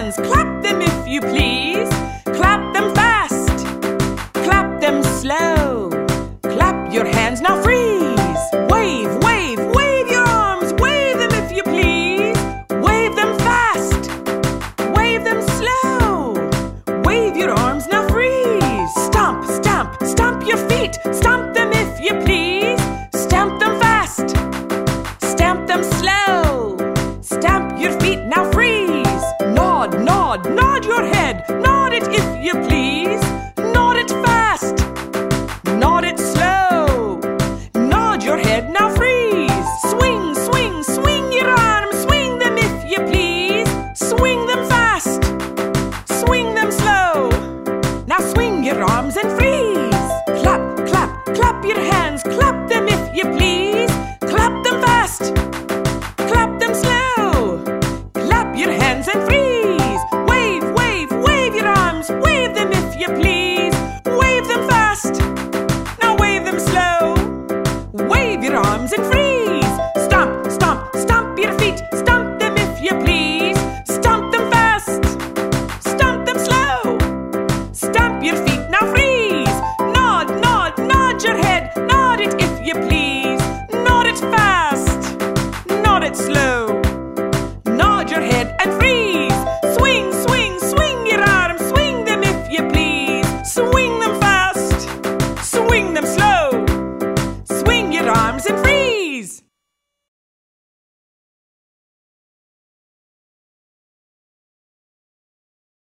hands, clap them if you please. Clap them fast, clap them slow. Clap your hands, now freeze. Wave, wave, wave your arms, wave them if you please. Wave them fast, wave them slow. Wave your arms, now freeze. Stomp, stamp, stomp your feet. Stomp them if you please. Stamp them fast, stamp them slow. Stamp your feet, now freeze. Nod, nod, nod your head. Nod it if you please. Nod it fast, nod it slow. Nod your head, now